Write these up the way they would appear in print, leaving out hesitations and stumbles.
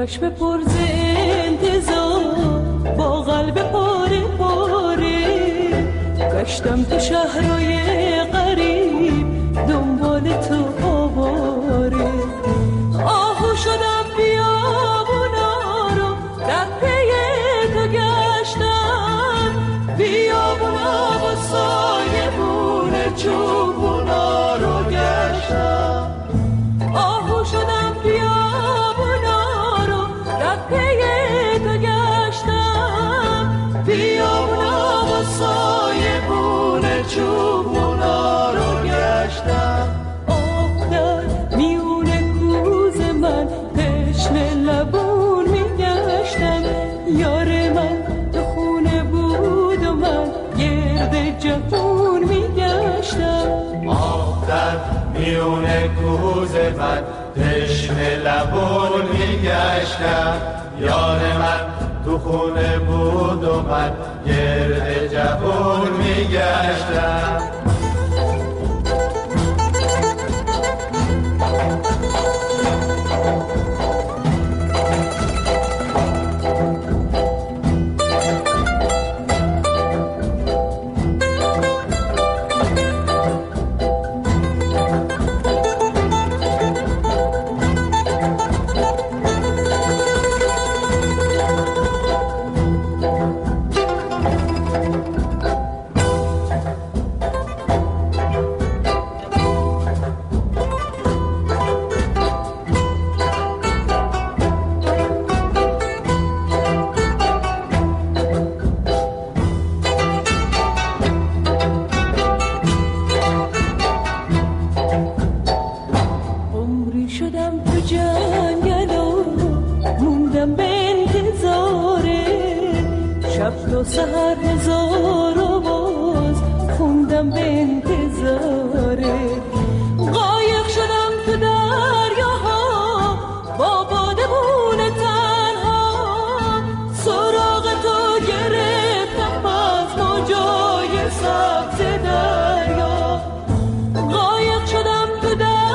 چشم پر ز انتظار با قلب پاره پاره گشتم تو شهرهای غریب دنبال تو آواره آهو شدم بیابونا رو در پی تو گشتم بیابونا و سایبون چوبونا رو گشتم آهو شدم بیابونا رو در پی تو گشتم بیابونا و سایبون چوبونا رو گشتم آب در میون کوز من تشنه لبون میگشتم یار من تو خونه بود و من گرد جهون میگشتم آب در میون کوز من تشنه لبون میگشتم یار من تو خونه بود و من گرد جهون میگشتم تا سهر هزار آواز خوندم به انتظاره قایق شدم تو دریاها با بادبون تنها سراغ تو گرفتم از موجای سبز دریا قایق شدم تو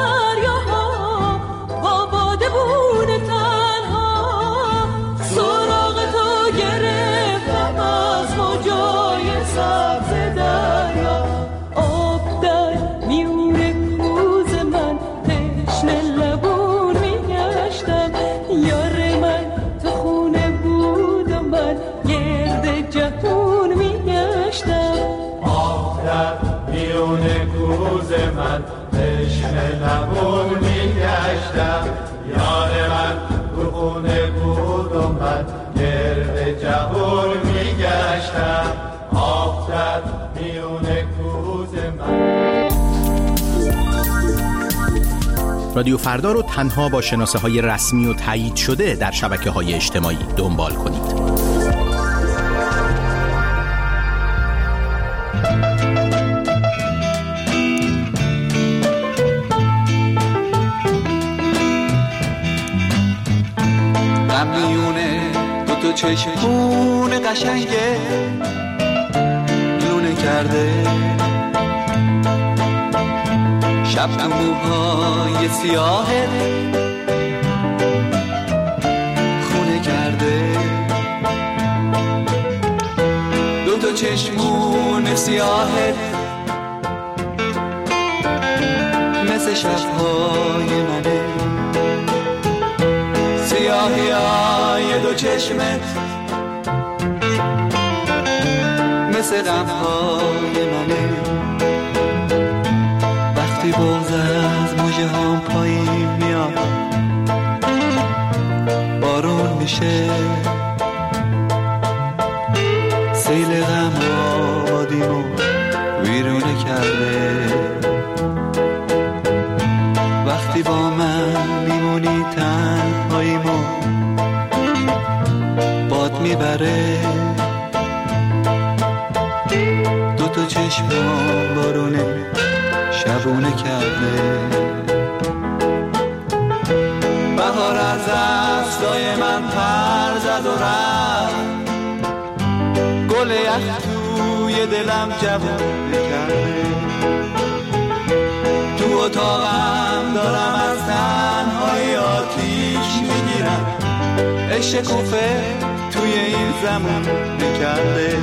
دریاها با بادبون تنها سراغ تو گرفتم از موجای سبز دریا آب در میون کوز من تشنه لبون میگشتم یار من تو خونه بود و من گرد جهون میگشتم آب در میون کوز من تشنه لبون میگشتم یار من تو خونه بود و من گرد جهون میگشتم آب در میون کوز من. رادیو فردا رو تنها با شناسه‌های رسمی و تایید شده در شبکه‌های اجتماعی دنبال کنید. تو چشمون قشنگه لونه کرده شب تو موهای سیاهت خونه کرده دو تا چشمون سیاهت مثل شبهای منه سیاهی های دو چشمت مثل غمهای منه وقتی بغض از موجه هم پایین میاد بارون میشه سیل غم آبادیمو ویرونه کرده وقتی با من میمونی تنهاییمو باد میبره دو تا چشمم بارونه شبونه کرده بهار از دستای من پر زد و رفت گل یخ توی دلم جوونه کرده تو اتاقم دارم از تنهایی آتیش میگیرم شکوفه توی این زمان نکرده.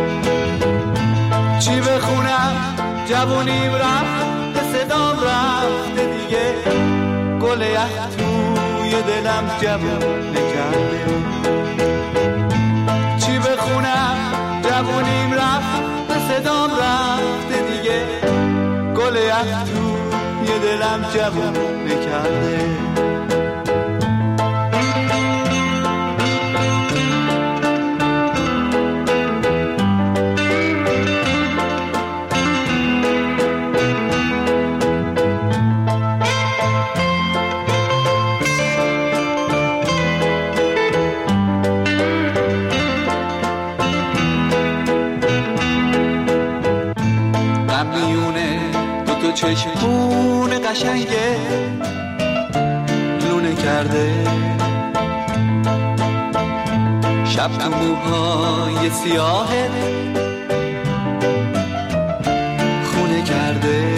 چی بخونم جوونیم رفت به صدام رفته دیگه، گل یخ توی دلم جوون نکرده. چی بخونم جوونیم رفت به صدام رفته دیگه، گل یخ توی دلم جوون نکرده. چشمون قشنگه لونه کرده، شب تو موهای سیاهت خونه کرده.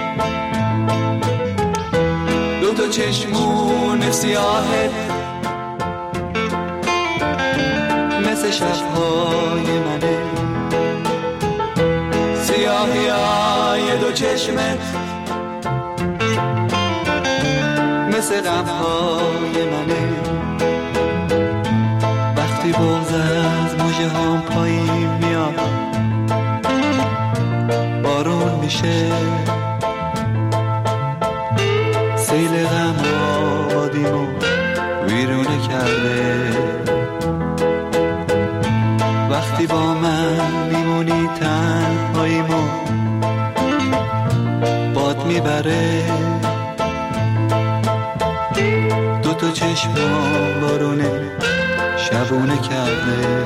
دو تا چشمون سیاهت مثل شبهای منه، سیاهی های دو چشمت مثل غمهای منه. وقتی بغض از مژه هام پایین میاد، بارون میشه، سیل غم آبادیمو ویرونه کرده. وقتی با من میمونی تنهاییمو باد میبره، دو تا چشمام بارونه شبونه کرده.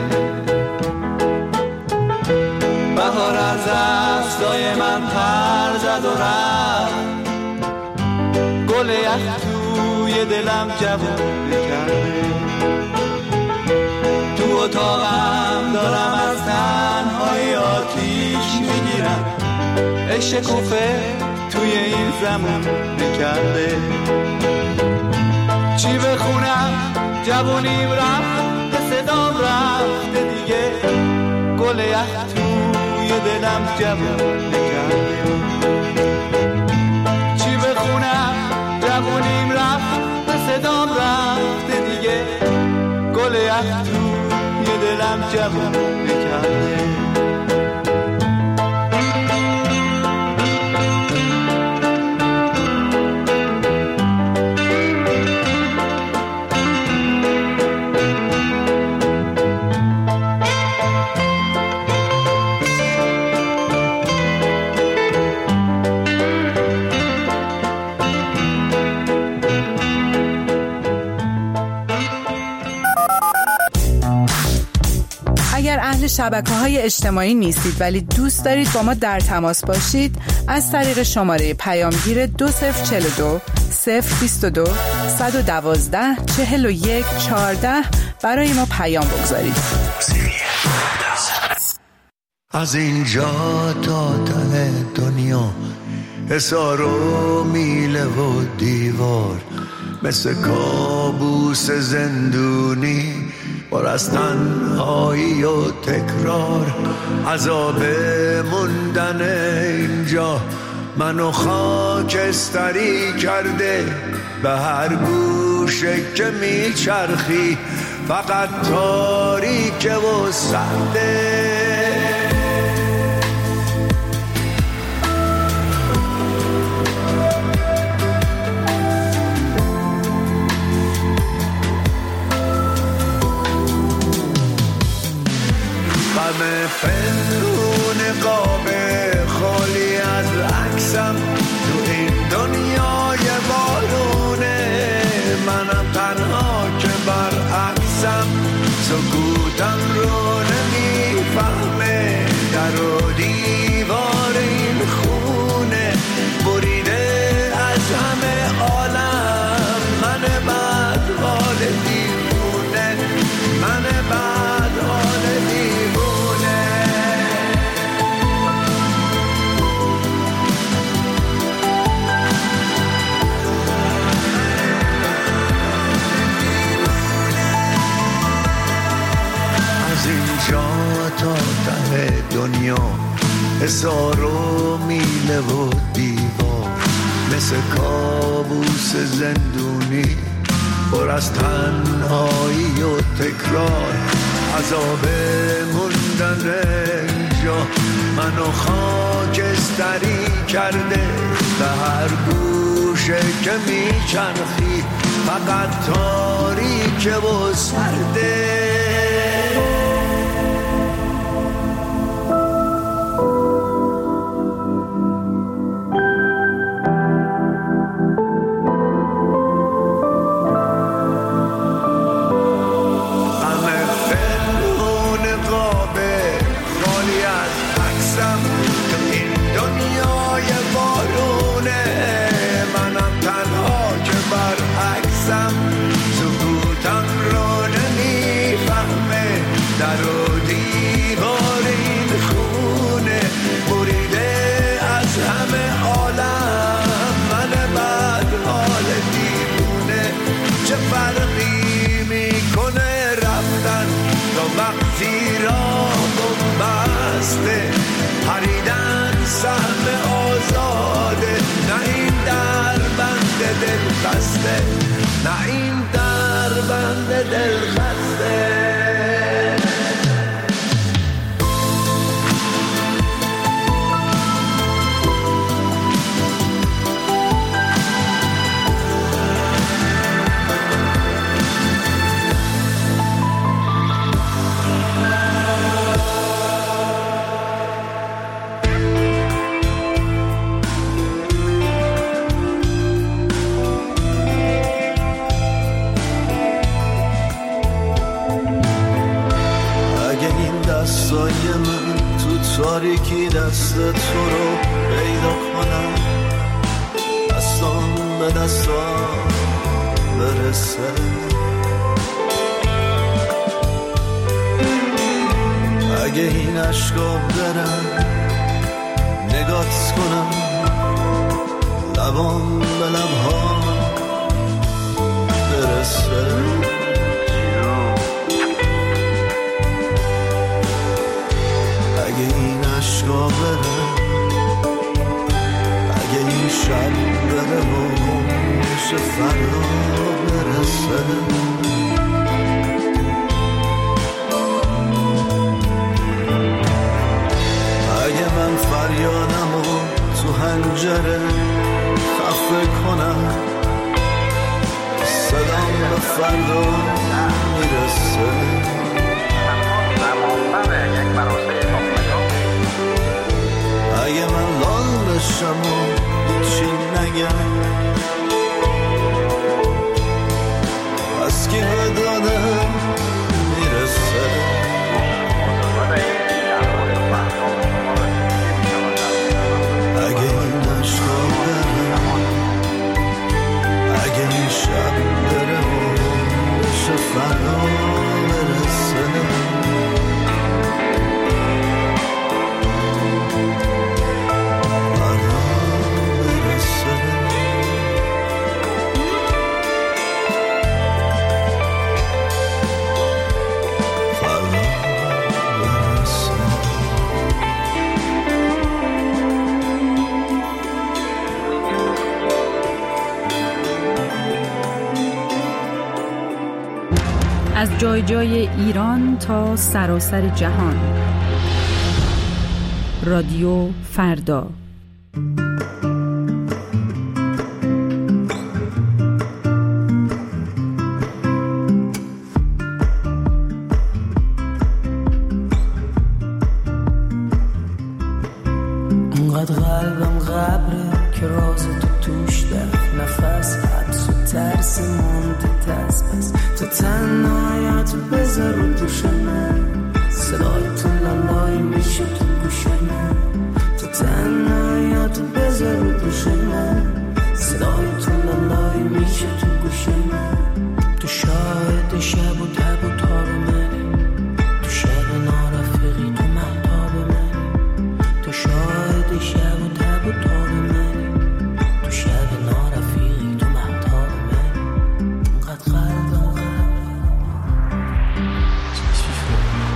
بهار از دستای من پر زد و رفت، گل یخ توی دلم جوونه کرده. تو اتاقم دارم از تنهایی آتیش میگیرم، شکوفه توی این زمان نکرده. چی بخونم جوونیم رفت به صدام رفته دیگه، گل یخ توی دلم جوون نکرده. چی بخونم جوونیم رفت به صدام رفته دیگه، گل یخ توی دلم جوون نکرده. اهل شبکه‌های اجتماعی نیستید ولی دوست دارید با ما در تماس باشید، از طریق شماره پیامگیر 2042 022 112 41 14 برای ما پیام بگذارید. از اینجا تا ته دنیا حصار و میله و دیوار، مثل کابوس زندونی پر از تنهایی و تکرار. عذاب موندن اینجا منو خاکستری کرده، به هر گوشه که میچرخی فقط تاریکه و سرده. غم پنهون قاب خالی از عکسم تو این دنیای بارونه، منم تنها که برعکسم، سکوتم رو نمیفهمه، در و دیوار این خونه بریده از همه عالم. من بد حال دیوونه، من بد حال دیوونه. از اینجا تا ته دنیا حصار و میله و دیوار مثل کابوس زندونی پر از تنهایی و تکرار عذاب موندن اینجا منو خاکستری کرده به هر گوشه که میچرخی فقط تاریکه و سرده پریدن سهم آزاده نه این در بند دل خسته نه این در بند دل خسته تاریکی دست تو رو پیدا کنم دستان به دستان برسه اگه این عشقا برن نگات کنم لبان به لبها برسه اگه این عشقا بره اگه این شب بره و میشه فردا برسه اگه من فریادمو تو حنجره خفه کنم صدام به فردا میرسه اگه من لال بشم و هیچی نگم از کی به دادم میرسه اگه این عشقا بره اگه این شب بره و میشه فردا برسه از جای جای ایران تا سراسر جهان رادیو فردا اونقدر قلبم غبره که راز تو توش ده نفس حبس و ترس مونده دست پس تو تنهایت بذار رو دوش من صدای تو لالای میشه تو گوش من تو تنهایت بذار رو دوش من صدای تو لالای میشه تو گوش من تو شاهد شب و تب و تاب منی تو شب نارفقی تو مهتاب منی تو شاهد شب و تب و تاب منی تو شب نارفقی تو مهتاب منی اونقدر قلبم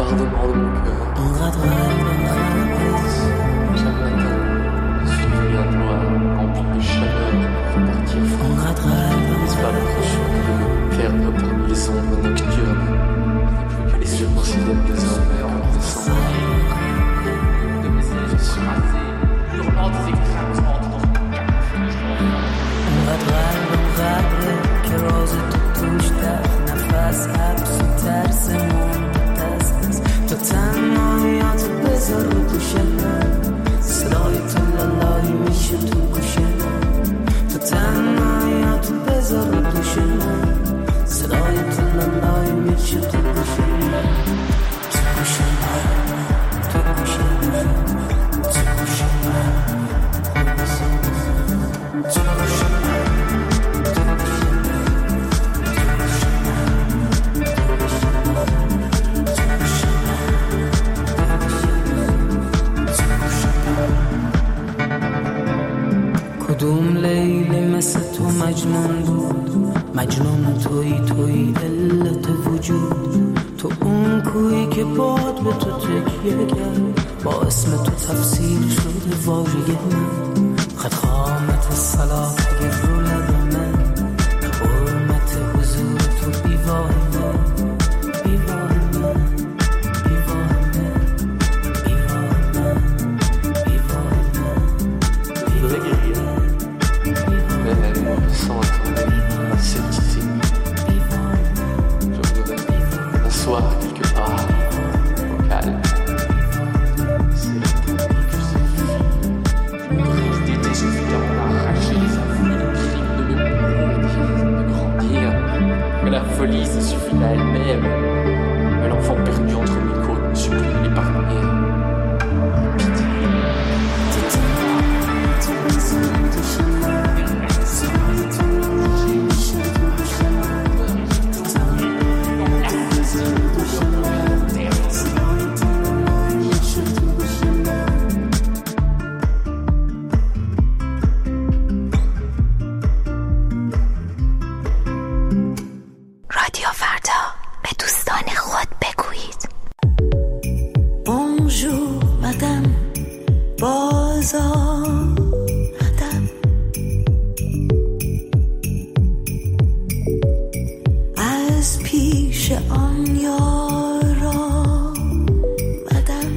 bombardement de mon cœur. Chaque matin, je suis un noir rempli de chaleur pour partir disparaître perdre parmi les ombres nocturnes. Plus que les yeux considèrent désormais en descendant. De mes yeux surrasés, hurlant des éclatantes dans une که راز تو توش در نفس حبس و ترسمون دست بست تو تنهاییات بذار رو دوشه صدای تو لالایی میشه تو گوشه تو تنهاییات بذار رو دوشه صدای تو لالایی میشه تو گوشه تو گوشه تو گوشه تو گوشه تو گوشه کدوم لیلی مثل تو مجنون بود مجنون تویی علت وجود تو اون کویی که باد به تو تکیه کرد با اسم تو تفسیر شده واژه من خط خامت صلاح رو لب من حرمت حضور تو بیواه من بیواه من بیواه من بیواه من بیواه من sans attendre ma certitude. Je voudrais m'asseoir quelque part au calme. C'est la que c'est fini. D'été, je fus d'en arracher les afflux de crimes, de me mourir, de grandir. Mais la folie, ça suffit à elle-même. Mais l'enfant perdu entre mes côtes me supplie de l'épargner. رادیو فردا به دوستان خود بگویید. Bonjour madame باز آمدم از پیش آن یار آمدم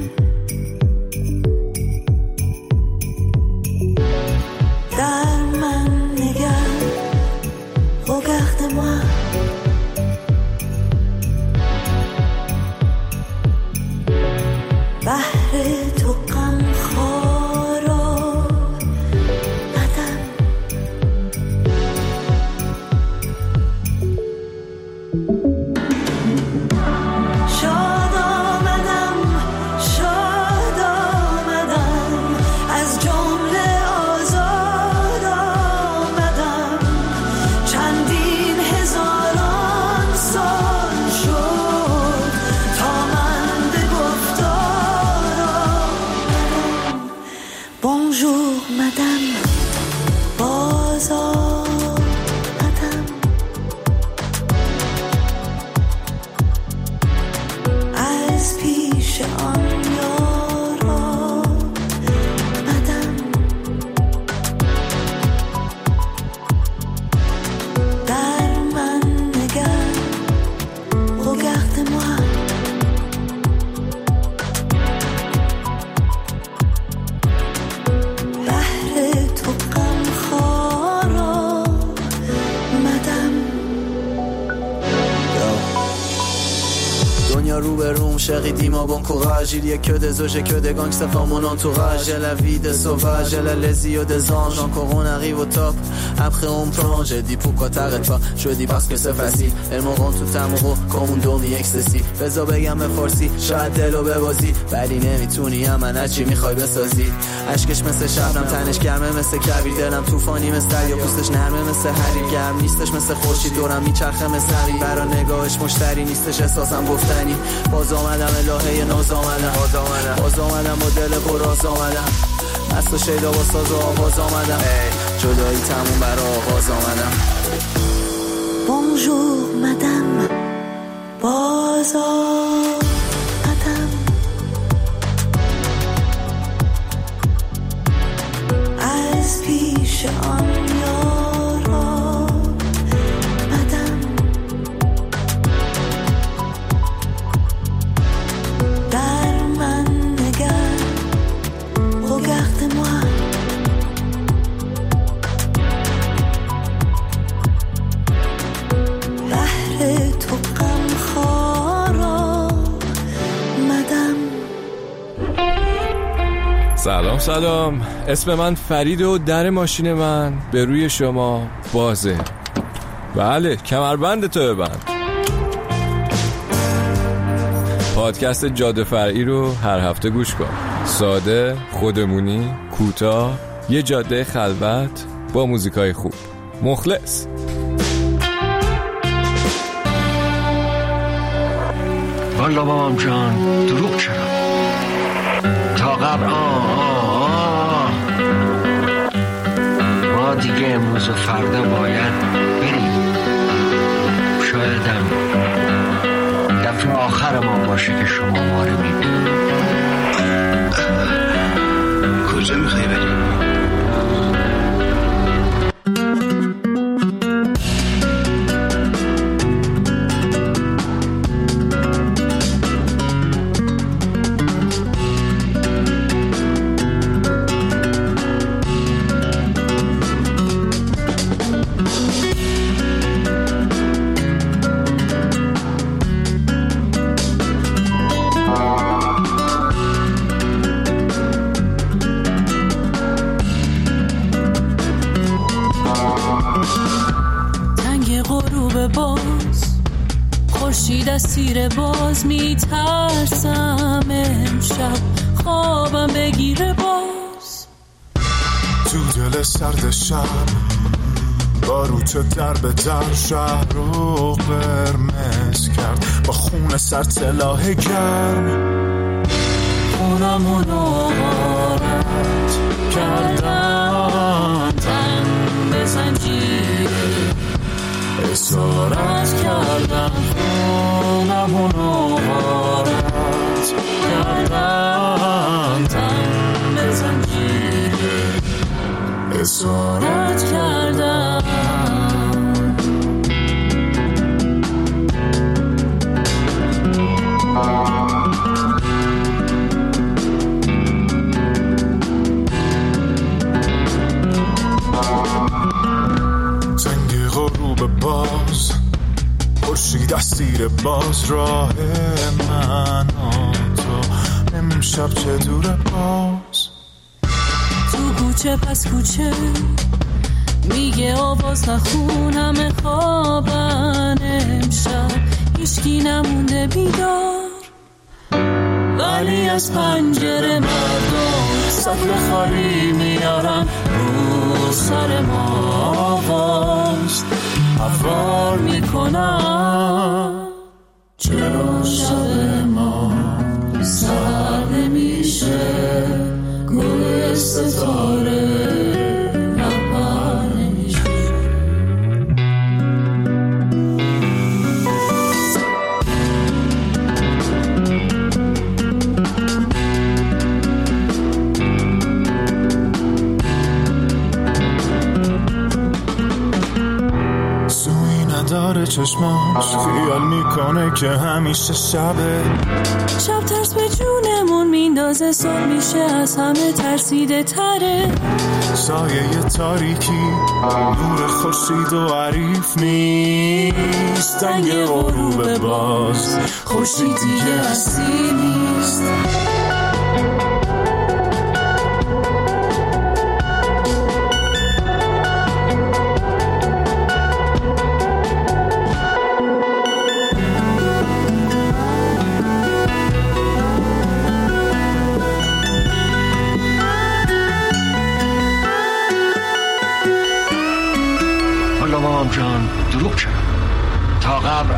در من نگر regarde-moi بحر تو غم خارا ندم شاد آمدم از جمله آزاد آمدم چندین هزاران سال شد تا من به گفتار آمدم Bonjour madame باز آمدم از پیش آن یار آمدم در من نگر regarde-moi بحر تو غم خارا مدم دنیا رو به روم chérie dis-moi bon courage il y a que des eaux j'ai que des gangs ça forme mon entourage j'ai la vie des sauvages j'ai la les yeux des anges encore on arrive au top après on plonge j'ai dit pourquoi t'arrêtes pas je dis parce que c'est facile elles me rendent tout amoureux comme une dormie ecstasy بذار بگم به فارسی شاید دلو ببازی ولی نمیتونی من از چی میخوای بسازی اشکش مثل شبنم تنش گرمه مثل کویر دلم طوفانی مثل دریا پوستش نرمه مثل حریر گرم نیستش مثل خورشید دورم میچرخه مثل حریر برا نگاهش مشتری نیستش احساسم گفتنی باز آمدم الهه ناز آمدم با دل براز آمدم مست و شیدا با ساز و آواز آمدم جدایی تموم برا آغاز آمدم Bonjour madame باز آمدم سلام. اسم من فریده و در ماشین من به روی شما بازه. بله، کمربند تو ببند. پادکست جاده فرعی رو هر هفته گوش کن. ساده، خودمونی، کوتاه، یه جاده خلوت با موزیکای خوب. مخلص. والا بابام جان، دروغ چرا؟ تا قبل ما دیگه امروز و فردا باید بریم. شایدم دفعه آخر ما باشه که شما ما رو میبینید. کجا میخوای بریم؟ خورشید از تیر باز میترسم امشب خوابم بگیره باز. تو دل سرد شب باروت در به در شهر رو قرمز کرد با خون سر سلاح گرم. خونمونو غارت کردن تن به زنجیره اسارت کردن. خونمونو غارت کردن تن به زنجیره اسارت کردن. زنگ غروب باز خورشید از تیر باز راه من و تو امشب چه دوره باز. تو کوچه پس کوچه میگه آواز نخون همه خوابن امشب هیچکی نمونده بیدار. ولی از پنجره مردم سطل خالی میارن رو سر ما آواز حوار میکنن. چرا شب ما سر نمیشه گل ستاره نپر نمیشه. سوی نداره چشماش خیال میکنه که همیشه شبه. شب ترس به جونمون میندازه صبح میشه از همه ترسیده تره. سایه تاریکی نور خورشید و عریف نیست. دنگ غروب باز خورشید دیگه هستی نیست. بابام جان، دروغ چرا؟ تا قبل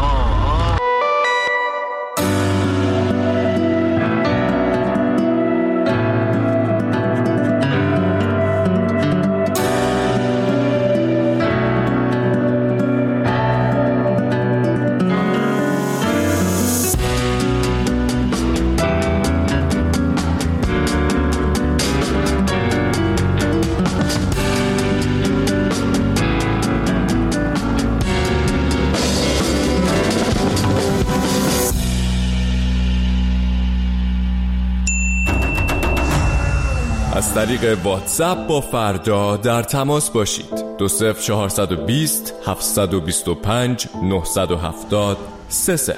از طریق واتساپ با فردا در تماس باشید. 20420 725 970 30.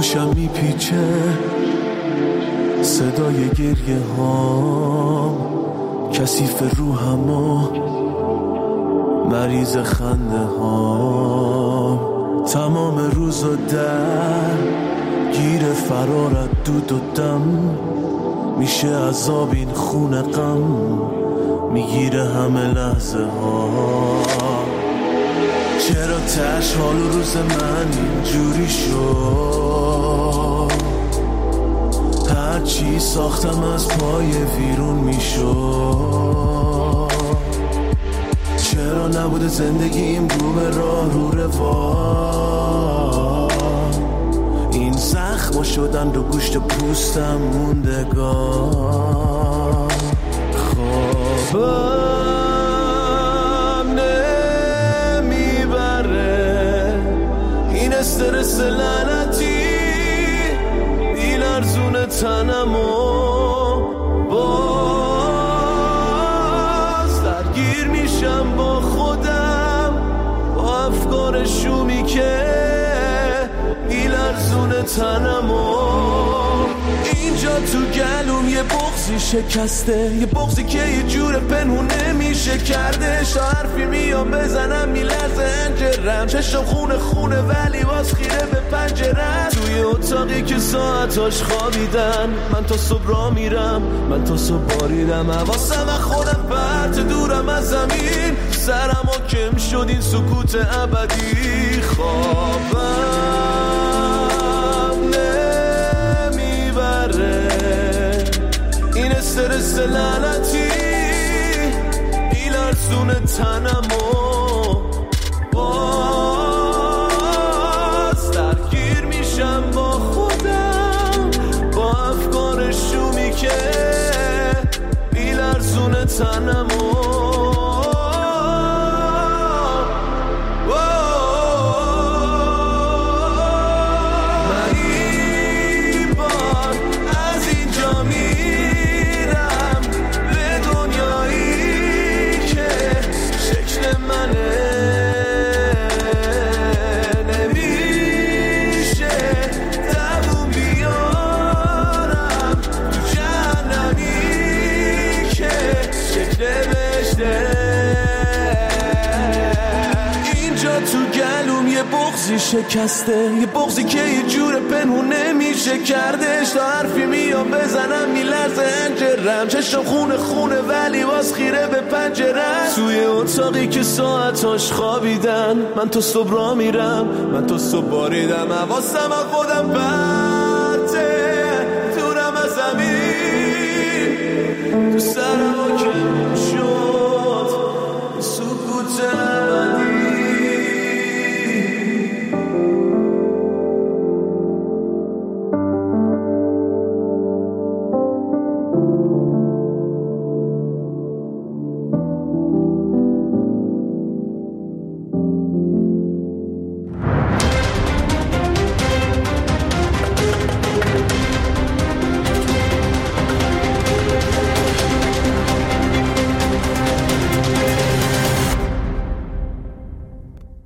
گوشم میپیچه صدای گریه ها، کثیف روحم و مریض خنده ها. تمام روز و در گیر فرارت دود و دم، میشه عذاب این خون غم، میگیره همه لحظه ها. چرا تش حال و روز من اینجوری شد؟ هرچی ساختم از پای ویرون میشد. چرا نبوده زندگیم رو به راه رو روان؟ این زخم شدن رو گوشت پوستم موندگان. خوابم نمیبره این استرس لعنتی، بیلرزون تنمو باز درگیر میشم با خودم، با افکار شومی که بیلرزون تنمو. اینجا تو گلوم یه بغضی شکسته، یه بغضی که یه جور پنهون نمیشه کردش. حرفی میام بزنم میلرزه انجرم، چشم خونه خونه ولی باز خیره به پنجرم. توی اتاقی که ساعتاش خوابیدن، من تا صبح را میرم، من تا صبح باریدم حواسم از خودم پرت دورم از زمین. سرم حاکم شد این سکوت ابدی. خوابم نمیبره این استرس لعنتی، بیلرزون تنمو باز درگیر میشم با خودم، با افکار شومی که بیلرزون تنمو. بغضی شکسته، یه بغضی که یه جور پنهون نمیشه کردش. تا حرفی میام بزنم میلرزه انجرم، چشم خونه خونه ولی باز خیره به پنجرم. توی اتاقی که ساعتاش خوابیدن، من تا صبح را میرم، من تا صبح باریدم حواسم از خودم